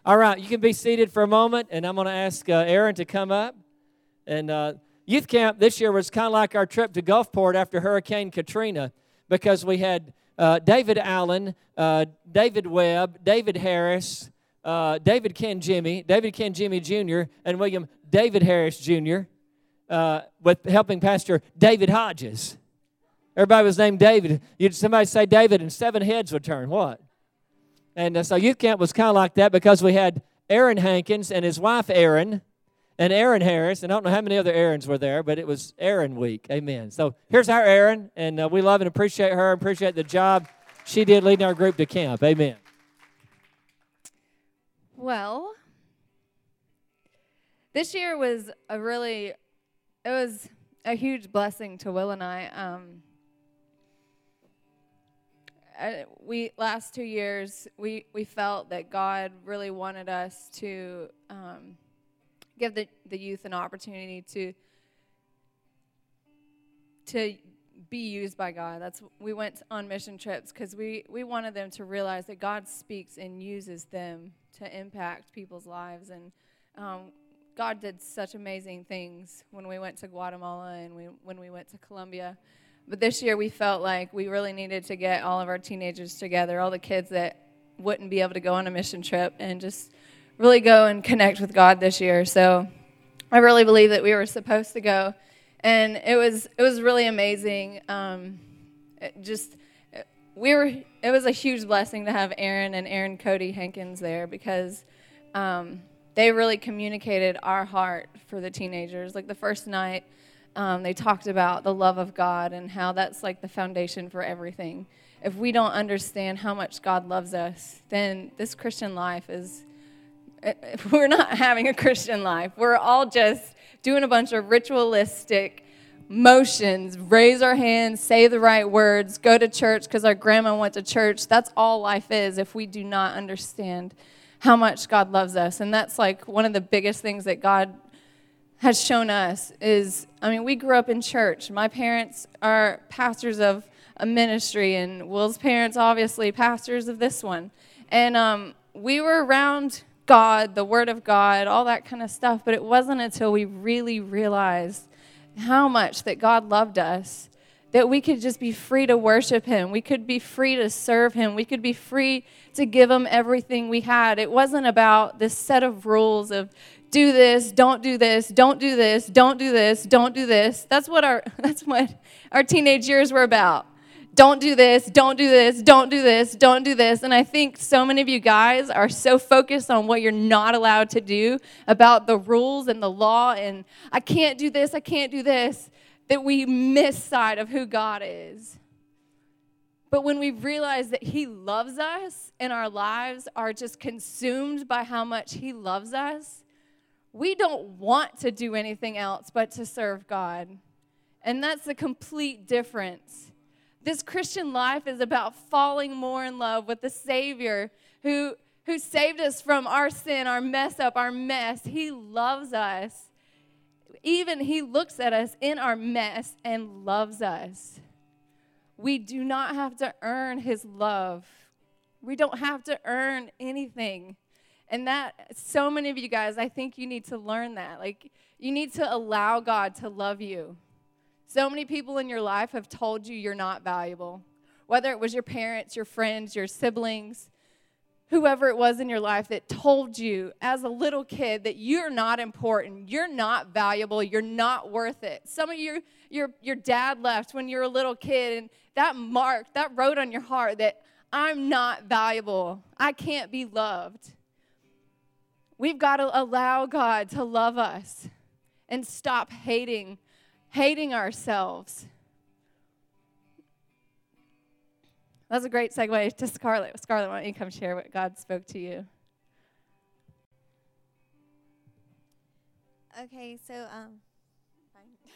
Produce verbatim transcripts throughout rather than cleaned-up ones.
All right, you can be seated for a moment, and I'm going to ask uh, Aaron to come up. And uh, youth camp this year was kind of like our trip to Gulfport after Hurricane Katrina, because we had uh, David Allen, uh, David Webb, David Harris, uh, David Ken Jimmy, David Ken Jimmy Junior, and William David Harris Junior, uh, with helping Pastor David Hodges. Everybody was named David. You'd somebody say David, and seven heads would turn. What? And uh, so youth camp was kind of like that, because we had Aaron Hankins and his wife Aaron and Aaron Harris. And I don't know how many other Aarons were there, but it was Aaron week. Amen. So here's our Aaron, and uh, we love and appreciate her and appreciate the job she did leading our group to camp. Amen. Well, this year was a really, it was a huge blessing to Will and I. Um, I, we last two years we, we felt that God really wanted us to um, give the, the youth an opportunity to to be used by God. That's we went on mission trips because we, we wanted them to realize that God speaks and uses them to impact people's lives. And um, God did such amazing things when we went to Guatemala and we, when we went to Colombia. But this year we felt like we really needed to get all of our teenagers together, all the kids that wouldn't be able to go on a mission trip, and just really go and connect with God this year. So I really believe that we were supposed to go, and it was it was really amazing. Um, it just we were it was a huge blessing to have Aaron and Aaron Cody Hankins there, because um, they really communicated our heart for the teenagers. Like the first night, Um, they talked about the love of God and how that's like the foundation for everything. If we don't understand how much God loves us, then this Christian life is, we're not having a Christian life. We're all just doing a bunch of ritualistic motions, raise our hands, say the right words, go to church because our grandma went to church. That's all life is if we do not understand how much God loves us. And that's like one of the biggest things that God has shown us is, I mean, we grew up in church. My parents are pastors of a ministry, and Will's parents, obviously, pastors of this one. And um, we were around God, the Word of God, all that kind of stuff, but it wasn't until we really realized how much that God loved us that we could just be free to worship Him. We could be free to serve Him. We could be free to give Him everything we had. It wasn't about this set of rules of do this, don't do this, don't do this, don't do this, don't do this. That's what our that's what our teenage years were about. Don't do this, don't do this, don't do this, don't do this. And I think so many of you guys are so focused on what you're not allowed to do, about the rules and the law, and I can't do this, I can't do this, that we miss sight of who God is. But when we realize that He loves us and our lives are just consumed by how much He loves us, we don't want to do anything else but to serve God. And that's the complete difference. This Christian life is about falling more in love with the Savior who, who saved us from our sin, our mess up, our mess. He loves us. Even He looks at us in our mess and loves us. We do not have to earn His love. We don't have to earn anything. And that, so many of you guys, I think you need to learn that. Like, you need to allow God to love you. So many people in your life have told you you're not valuable. Whether it was your parents, your friends, your siblings, whoever it was in your life that told you as a little kid that you're not important, you're not valuable, you're not worth it. Some of you, your, your dad left when you were a little kid, and that mark, that wrote on your heart that I'm not valuable, I can't be loved. We've got to allow God to love us and stop hating, hating ourselves. That's a great segue to Scarlett. Scarlett, why don't you come share what God spoke to you? Okay, so um, fine.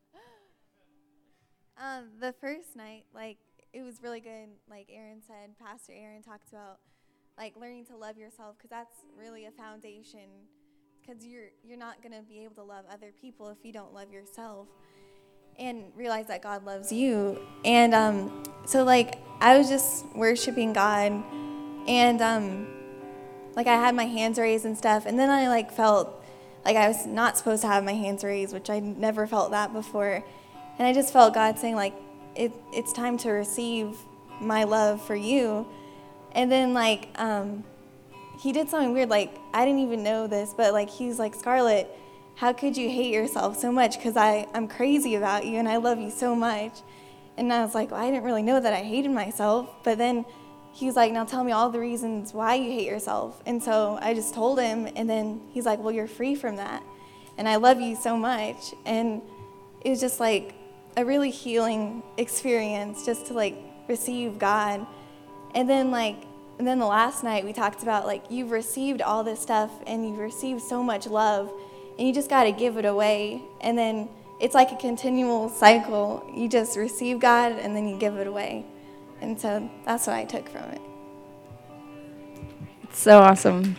um, the first night, like, it was really good. Like Aaron said, Pastor Aaron talked about like learning to love yourself, because that's really a foundation, because you're you're not going to be able to love other people if you don't love yourself, and realize that God loves you. And um, so like I was just worshiping God, and um, like I had my hands raised and stuff, and then I like felt like I was not supposed to have my hands raised, which I never felt that before. And I just felt God saying like, it, it's time to receive my love for you. And then like, um, he did something weird. Like, I didn't even know this, but like, he's like, Scarlett, how could you hate yourself so much? Because I, I'm crazy about you and I love you so much. And I was like, well, I didn't really know that I hated myself. But then he was like, now tell me all the reasons why you hate yourself. And so I just told him, and then he's like, well, you're free from that. And I love you so much. And it was just like a really healing experience just to like receive God. And then like, and then the last night we talked about like, you've received all this stuff and you've received so much love and you just got to give it away. And then it's like a continual cycle. You just receive God and then you give it away. And so that's what I took from it. It's so awesome.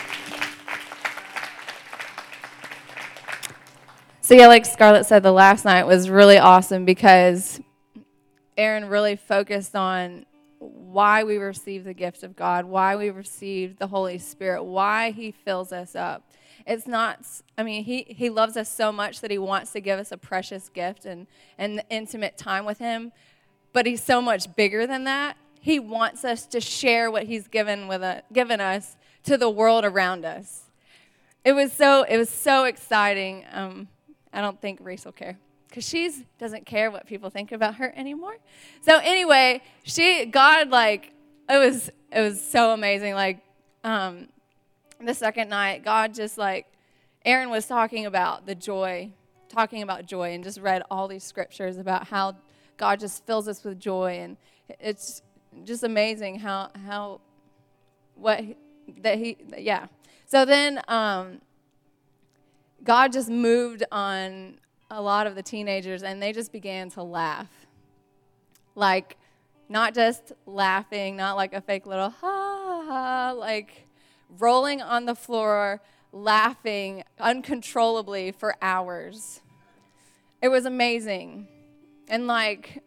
So yeah, like Scarlett said, the last night was really awesome because Aaron really focused on why we receive the gift of God, why we receive the Holy Spirit, why he fills us up. It's not, I mean, he, he loves us so much that he wants to give us a precious gift and, and intimate time with him, but he's so much bigger than that. He wants us to share what he's given with a, given us to the world around us. It was so, it was so exciting. Um, I don't think Reese will care, because she doesn't care what people think about her anymore. So anyway, she, God, like, it was, it was so amazing. Like, um, the second night, God just, like, Aaron was talking about the joy, talking about joy, and just read all these scriptures about how God just fills us with joy. And it's just amazing how, how, what, that he, yeah. So then, um, God just moved on a lot of the teenagers, and they just began to laugh. Like, not just laughing, not like a fake little ha ha, like rolling on the floor, laughing uncontrollably for hours. It was amazing. And like,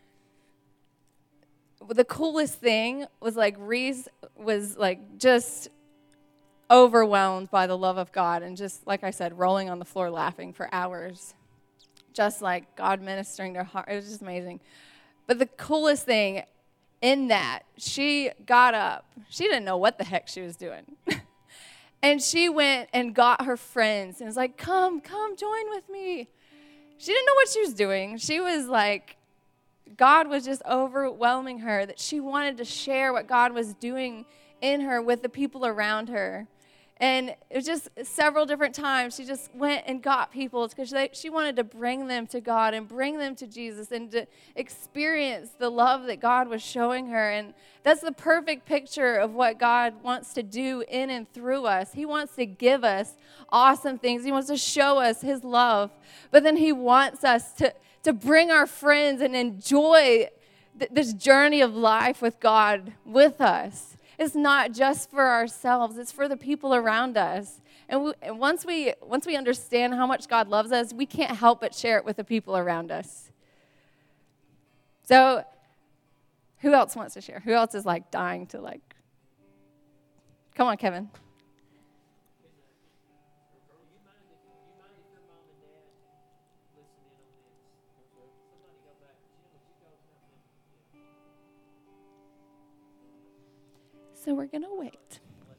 the coolest thing was like Reese was like just overwhelmed by the love of God, and just, like I said, rolling on the floor laughing for hours. Just like God ministering to her heart. It was just amazing. But the coolest thing in that, she got up. She didn't know what the heck she was doing. And she went and got her friends and was like, come, come join with me. She didn't know what she was doing. She was like, God was just overwhelming her, that she wanted to share what God was doing in her with the people around her. And it was just several different times she just went and got people because she wanted to bring them to God and bring them to Jesus and to experience the love that God was showing her. And that's the perfect picture of what God wants to do in and through us. He wants to give us awesome things. He wants to show us his love. But then he wants us to, to bring our friends and enjoy th- this journey of life with God with us. It's not just for ourselves, it's for the people around us. And, we, and once we once we understand how much God loves us, we can't help but share it with the people around us. So, who else wants to share? Who else is like dying to like, come on, Kevin. So we're going to wait.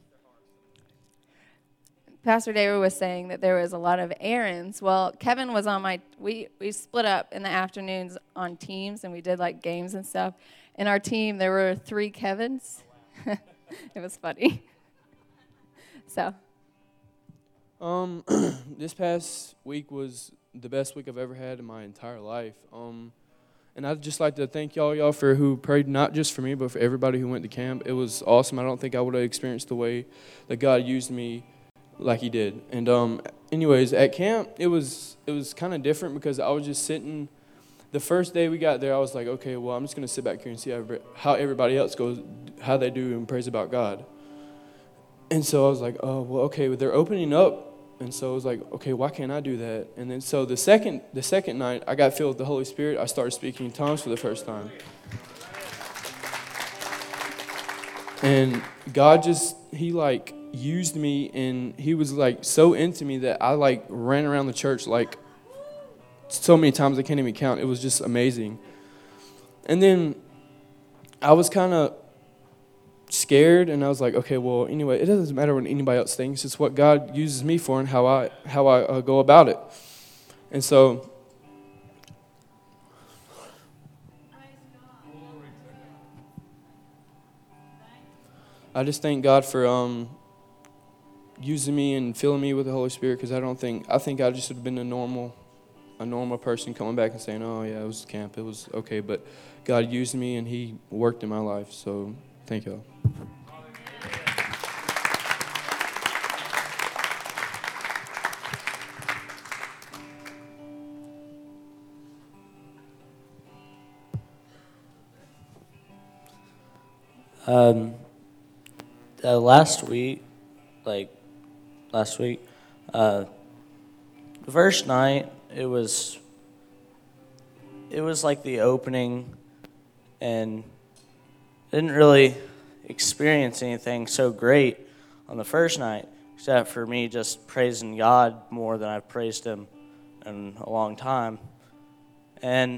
Pastor David was saying that there was a lot of errands. Well, Kevin was on my, we, we split up in the afternoons on teams, and we did like games and stuff. In our team, there were three Kevins. It was funny. So. Um, this past week was the best week I've ever had in my entire life. Um, And I'd just like to thank y'all, y'all for who prayed, not just for me, but for everybody who went to camp. It was awesome. I don't think I would have experienced the way that God used me like he did. And um, anyways, at camp, it was it was kind of different because I was just sitting. The first day we got there, I was like, okay, well, I'm just going to sit back here and see how, how everybody else goes, how they do and praise about God. And so I was like, oh, well, okay, well, they're opening up. And so I was like, okay, why can't I do that? And then so the second the second night, I got filled with the Holy Spirit. I started speaking in tongues for the first time. And God just, he like used me, and he was like so into me that I like ran around the church like so many times I can't even count. It was just amazing. And then I was kind of scared, and I was like, okay, well, anyway, it doesn't matter what anybody else thinks. It's what God uses me for and how I how I uh, go about it. And so I just thank God for um, using me and filling me with the Holy Spirit, because I don't think, I think I just would have been a normal, a normal person coming back and saying, oh yeah, it was camp, it was okay. But God used me and he worked in my life. So thank y'all. Um, uh, last week, like last week, uh, the first night, it was, it was like the opening, and didn't really experience anything so great on the first night, except for me just praising God more than I've praised him in a long time. And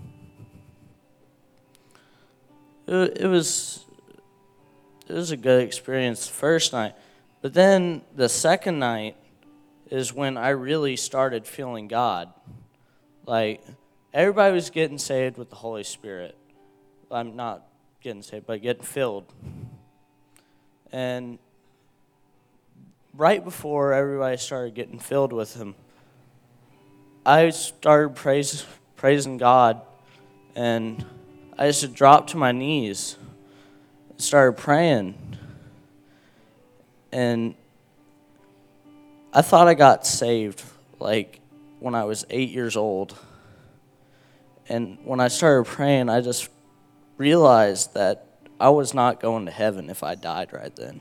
it, it was... It was a good experience the first night. But then the second night is when I really started feeling God. Like, everybody was getting saved with the Holy Spirit. I'm not getting saved, but getting filled. And right before everybody started getting filled with him, I started praise, praising God, and I just dropped to my knees, started praying, and I thought I got saved like when I was eight years old. And when I started praying, I just realized that I was not going to heaven if I died right then.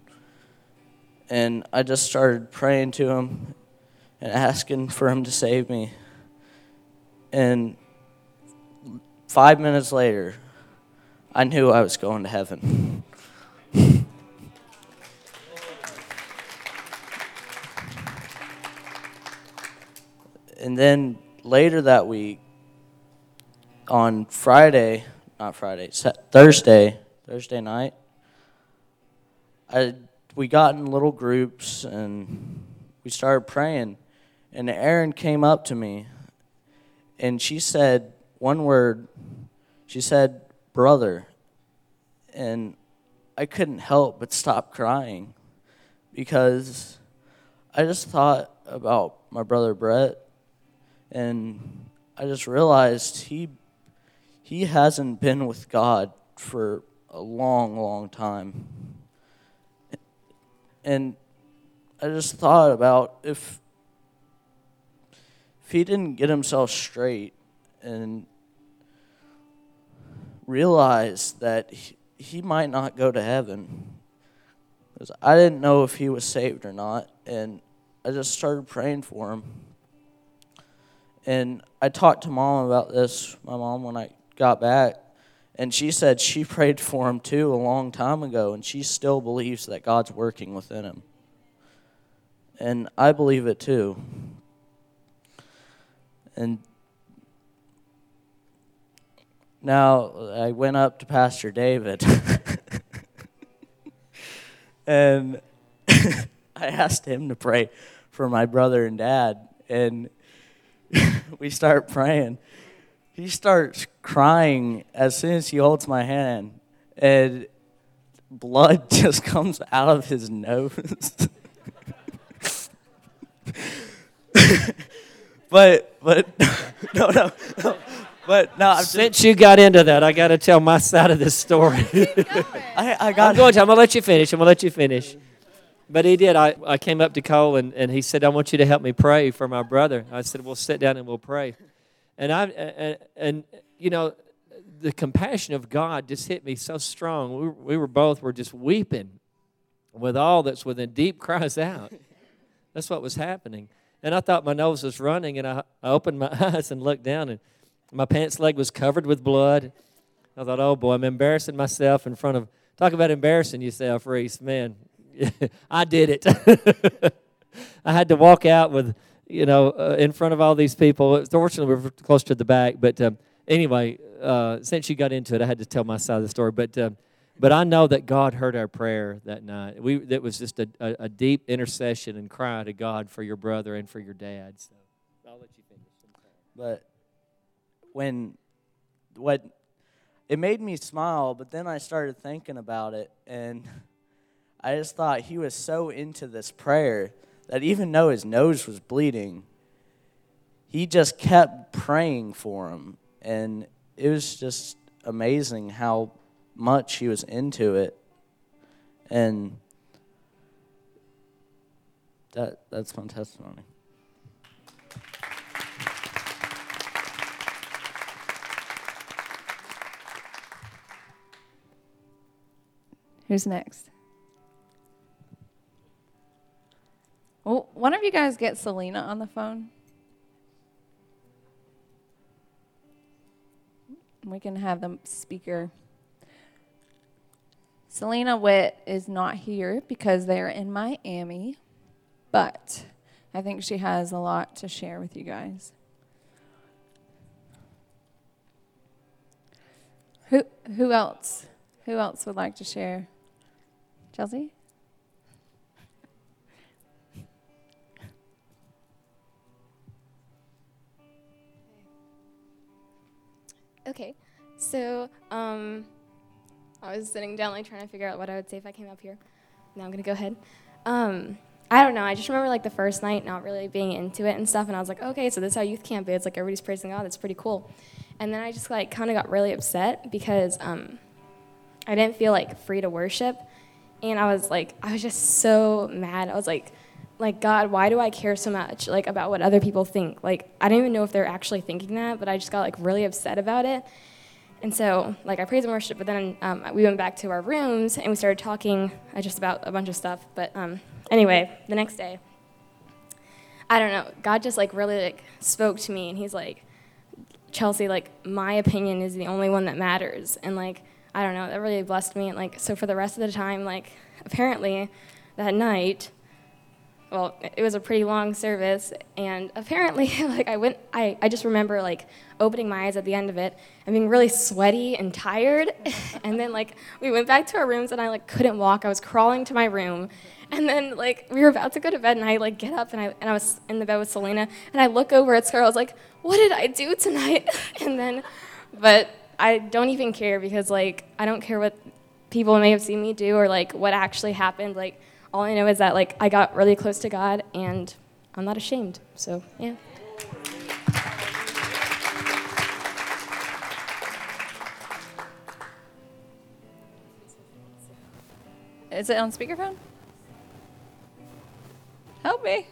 And I just started praying to him and asking for him to save me. And five minutes later, I knew I was going to heaven. And then later that week, on Friday, not Friday, Thursday, Thursday night, I we got in little groups and we started praying. And Erin came up to me, and she said one word. She said, "Brother," and I couldn't help but stop crying, because I just thought about my brother Brett, and I just realized he he hasn't been with God for a long, long time. And I just thought about if if he didn't get himself straight and realized that he, he might not go to heaven, because I didn't know if he was saved or not, and I just started praying for him. And I talked to Mom about this, my mom, when I got back, and she said she prayed for him too a long time ago, and she still believes that God's working within him. And I believe it too. And now, I went up to Pastor David, and I asked him to pray for my brother and dad, and we start praying. He starts crying as soon as he holds my hand, and blood just comes out of his nose. but, but, no, no, no. But no, I'm Since just, you got into that, I got to tell my side of this story. I, I got I'm going to. I'm going to let you finish. I'm going to let you finish. But he did. I, I came up to Cole, and, and he said, "I want you to help me pray for my brother." I said, "Well, sit down and we'll pray." And, I, and, and you know, the compassion of God just hit me so strong. We, we were both were just weeping with all that's within, deep cries out. That's what was happening. And I thought my nose was running, and I, I opened my eyes and looked down, and my pants leg was covered with blood. I thought, oh, boy, I'm embarrassing myself in front of talk about embarrassing yourself, Reese. Man, I did it. I had to walk out with, you know, uh, in front of all these people. Fortunately, we were close to the back. But um, anyway, uh, since you got into it, I had to tell my side of the story. But uh, but I know that God heard our prayer that night. We That was just a, a, a deep intercession and cry to God for your brother and for your dad. So I'll let you finish. But when, what, it made me smile, but then I started thinking about it, and I just thought he was so into this prayer that even though his nose was bleeding, he just kept praying for him. And it was just amazing how much he was into it. And that that's my testimony. Who's next? Well, one of you guys get Selena on the phone. We can have the speaker. Selena Witt is not here because they're in Miami, but I think she has a lot to share with you guys. Who who else? Who else would like to share? Chelsea? Okay, so um, I was sitting down like trying to figure out what I would say if I came up here. Now I'm gonna go ahead. Um, I don't know. I just remember like the first night not really being into it and stuff, and I was like, okay, so this is how youth camp is. Like everybody's praising God. That's pretty cool. And then I just like kind of got really upset because um, I didn't feel like free to worship, and I was like, I was just so mad. I was like. Like, God, why do I care so much, like, about what other people think? Like, I don't even know if they're actually thinking that, but I just got, like, really upset about it. And so, like, I praised and worshiped, but then um, we went back to our rooms, and we started talking uh, just about a bunch of stuff. But um, anyway, the next day, I don't know, God just, like, really, like, spoke to me, and he's like, Chelsea, like, my opinion is the only one that matters. And, like, I don't know, that really blessed me. And, like, so for the rest of the time, like, apparently that night, well, it was a pretty long service, and apparently, like, I went, I, I just remember, like, opening my eyes at the end of it and being really sweaty and tired, and then, like, we went back to our rooms, and I, like, couldn't walk. I was crawling to my room, and then, like, we were about to go to bed, and I, like, get up, and I, and I was in the bed with Selena, and I look over at Scar. I was like, what did I do tonight? And then, but I don't even care because, like, I don't care what people may have seen me do or, like, what actually happened, like, all I know is that, like, I got really close to God, and I'm not ashamed. So, yeah. Is it on speakerphone? Help me.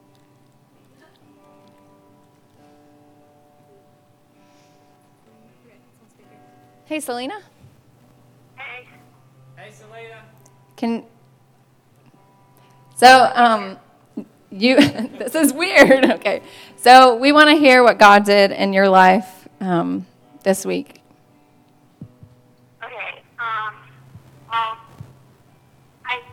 Hey, Selena. Hey. Hey, Selena. Can... So, um, you, this is weird, okay. So we want to hear what God did in your life um, this week. Okay, um, well, I,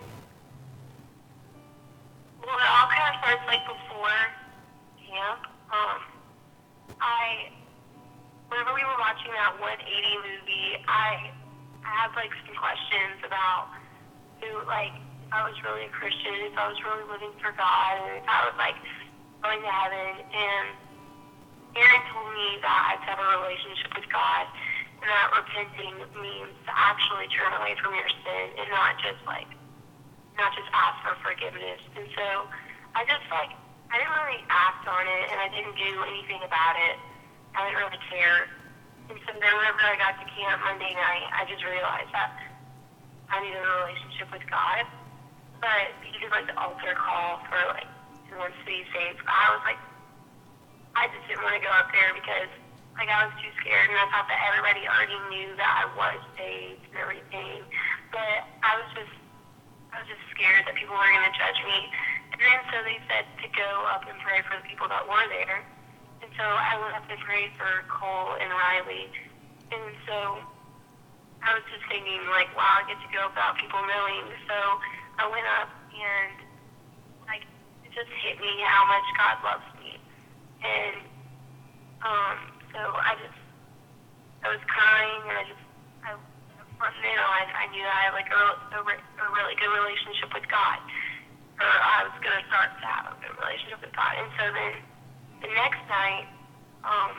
well, it all kind of starts, like, before camp. Um, I, whenever we were watching that one eighty movie, I, I had, like, some questions about who, like, I was really a Christian, if I was really living for God, and if I was, like, going to heaven. And Aaron told me that I have to have a relationship with God, and that repenting means to actually turn away from your sin and not just, like, not just ask for forgiveness. And so I just, like, I didn't really act on it, and I didn't do anything about it. I didn't really care. And so then whenever I got to camp Monday night, I just realized that I needed a relationship with God. But he did, like, the altar call for, like, who wants to be saved. But I was, like, I just didn't want to go up there because, like, I was too scared, and I thought that everybody already knew that I was saved and everything. But I was just, I was just scared that people were going to judge me. And then so they said to go up and pray for the people that were there. And so I went up and prayed for Cole and Riley. And so I was just thinking, like, wow, I get to go without people knowing. So I went up and, like, it just hit me how much God loves me. And um, so I just, I was crying, and I just, I, from then on, I knew that I had, like, a, a, a really good relationship with God. Or I was going to start to have a good relationship with God. And so then the next night, um,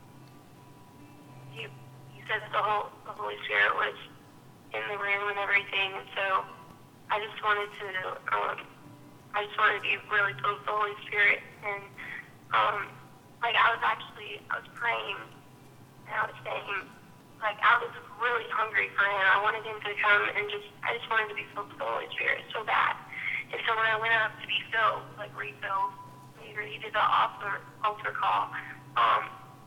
he, he said that the, whole, the Holy Spirit was in the room and everything. And so I just wanted to, um, I just wanted to be really close to the Holy Spirit. And, um, like, I was actually, I was praying, and I was saying, like, I was really hungry for him. I wanted him to come and just, I just wanted to be filled with the Holy Spirit so bad. And so when I went up to be filled, like refilled, he, he did the altar, altar call. Um,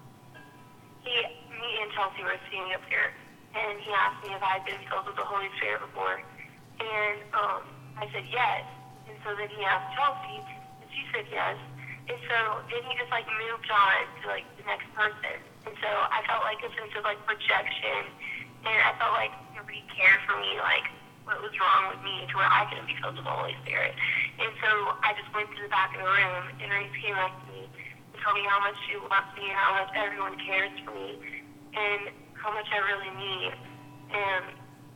he, me and Chelsea were sitting up here, and he asked me if I had been filled with the Holy Spirit before. And um, I said yes. And so then he asked Chelsea, and she said yes. And so then he just like moved on to like the next person. And so I felt like a sense of like rejection, and I felt like nobody cared for me, like what was wrong with me to where I couldn't be filled with the Holy Spirit. And so I just went to the back of the room, and Reese came up to me and told me how much she loves me and how much everyone cares for me and how much I really need. And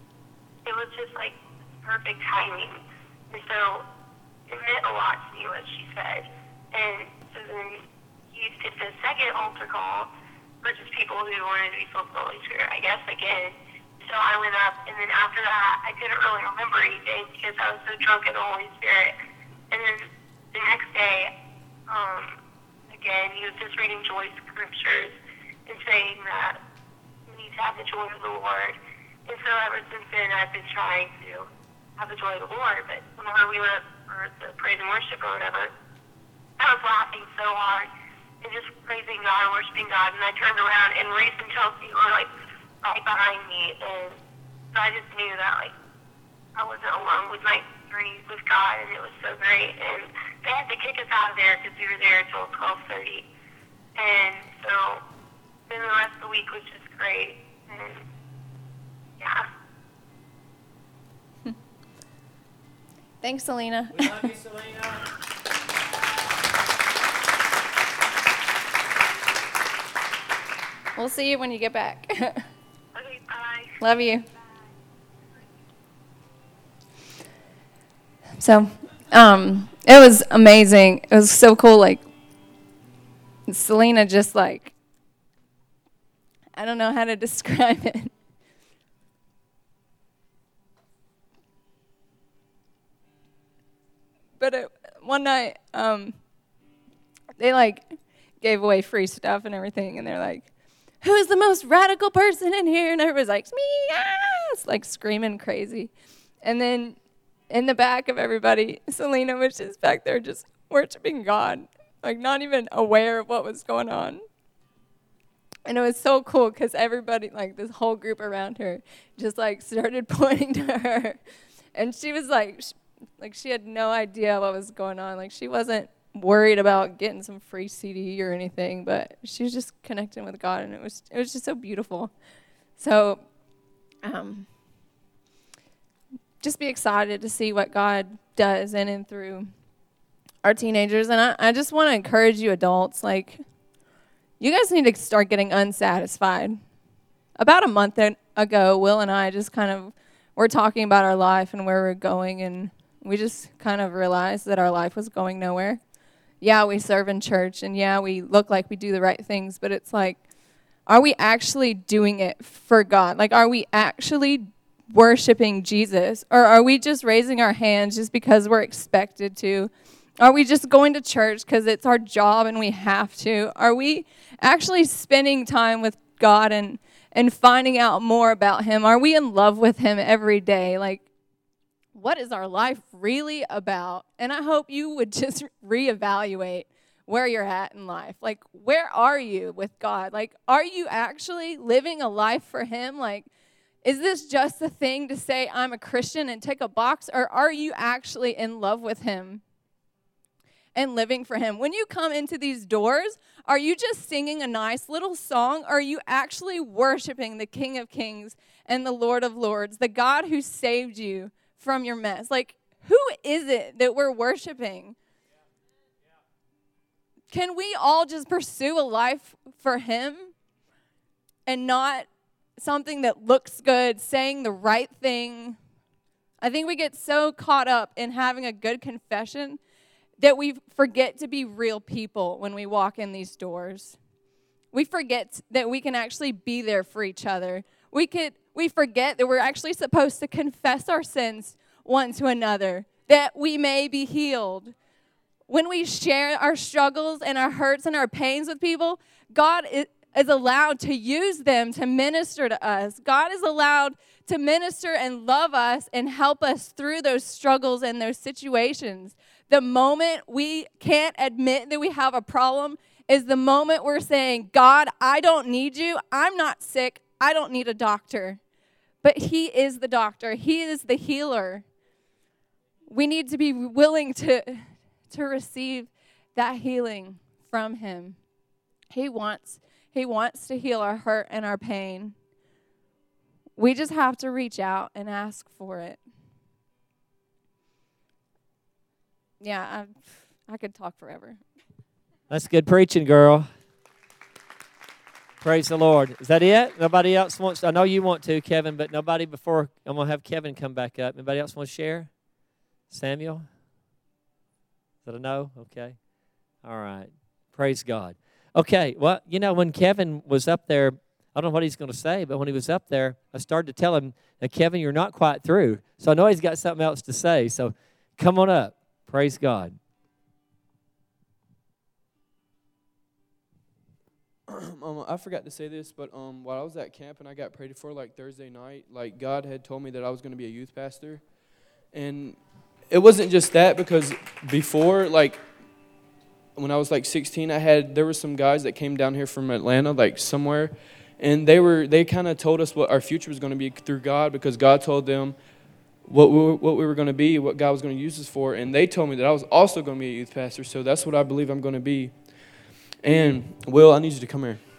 it was just like perfect timing. And so it meant a lot to me what she said. And so then he did the second altar call for just people who wanted to be filled with the Holy Spirit, I guess, again. So I went up, and then after that, I couldn't really remember anything because I was so drunk in the Holy Spirit. And then the next day, um, again, he was just reading joy scriptures and saying that we need to have the joy of the Lord. And so ever since then, I've been trying to have the joy of the Lord. But whenever we went up for the praise and worship or whatever, I was laughing so hard and just praising God and worshiping God. And I turned around, and Reese and Chelsea were like right behind me, and so I just knew that like I wasn't alone with my journey with God, and it was so great. And they had to kick us out of there because we were there until twelve thirty, and so then the rest of the week was just great. And yeah. Thanks, Selena. We love you, Selena. We'll see you when you get back. Okay, bye. Love you. So, um, it was amazing. It was so cool. Like, Selena just like, I don't know how to describe it. But it, one night, um, they like gave away free stuff and everything, and they're like, "Who's the most radical person in here?" And everybody's like, "Me!" It's like screaming crazy. And then in the back of everybody, Selena was just back there just worshiping God, like not even aware of what was going on. And it was so cool because everybody, like this whole group around her, just like started pointing to her. And she was like, sh- like she had no idea what was going on. Like she wasn't worried about getting some free C D or anything, but she was just connecting with God, and it was it was just so beautiful. So, um, just be excited to see what God does in and through our teenagers. And I, I just want to encourage you adults, like, you guys need to start getting unsatisfied. About a month ago, Will and I just kind of were talking about our life and where we're going, and we just kind of realized that our life was going nowhere. Yeah, we serve in church, and yeah, we look like we do the right things, but it's like, are we actually doing it for God? Like, are we actually worshiping Jesus? Or are we just raising our hands just because we're expected to? Are we just going to church because it's our job and we have to? Are we actually spending time with God and, and finding out more about Him? Are we in love with Him every day? Like, what is our life really about? And I hope you would just reevaluate where you're at in life. Like, where are you with God? Like, are you actually living a life for Him? Like, is this just a thing to say I'm a Christian and tick a box? Or are you actually in love with Him? and living for him. When you come into these doors, are you just singing a nice little song, or are you actually worshiping the King of Kings and the Lord of Lords, the God who saved you from your mess? Like, who is it that we're worshiping? Can we all just pursue a life for him and not something that looks good, saying the right thing? I think we get so caught up in having a good confession that we forget to be real people when we walk in these doors. We forget that we can actually be there for each other. We could we forget that we're actually supposed to confess our sins one to another, that we may be healed. When we share our struggles and our hurts and our pains with people, God is is allowed to use them to minister to us. God is allowed to minister and love us and help us through those struggles and those situations. The moment we can't admit that we have a problem is the moment we're saying, God, I don't need you. I'm not sick. I don't need a doctor. But he is the doctor. He is the healer. We need to be willing to, to receive that healing from him. He wants He wants to heal our hurt and our pain. We just have to reach out and ask for it. Yeah, I, I could talk forever. That's good preaching, girl. Praise the Lord. Is that it? Nobody else wants to? I know you want to, Kevin, but nobody before. I'm going to have Kevin come back up. Anybody else want to share? Samuel? Is that a no? Okay. All right. Praise God. Okay, well, you know, when Kevin was up there, I don't know what he's going to say, but when he was up there, I started to tell him, that, Kevin, you're not quite through. So I know he's got something else to say. So come on up. Praise God. um, I forgot to say this, but um, while I was at camp and I got prayed for, like, Thursday night, like, God had told me that I was going to be a youth pastor. And it wasn't just that, because before, like, when I was like sixteen, I had, there were some guys that came down here from Atlanta, like somewhere, and they were, they kind of told us what our future was going to be through God, because God told them what we were, what we were going to be, what God was going to use us for, and they told me that I was also going to be a youth pastor, so that's what I believe I'm going to be. And, Will, I need you to come here.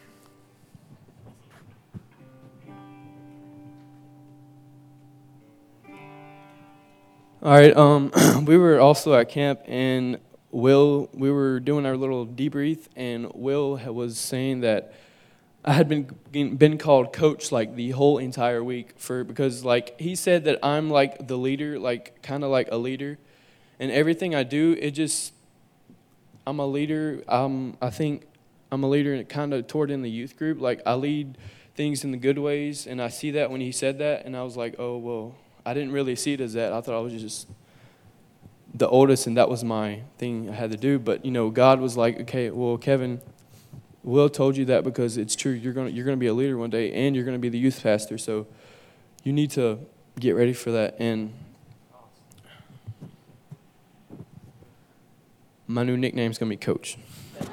All right, um, we were also at camp, and Will, we were doing our little debrief, and Will was saying that I had been been called coach like the whole entire week for because like he said that I'm like the leader, like kind of like a leader, and everything I do, it just I'm a leader. Um, I think I'm a leader kind of toward in the youth group. Like I lead things in the good ways, and I see that when he said that, and I was like, oh well, I didn't really see it as that. I thought I was just the oldest, and that was my thing I had to do. But you know, God was like, okay, well, Kevin, Will told you that because it's true. You're gonna you're gonna be a leader one day, and you're gonna be the youth pastor. So you need to get ready for that. And my new nickname's gonna be Coach.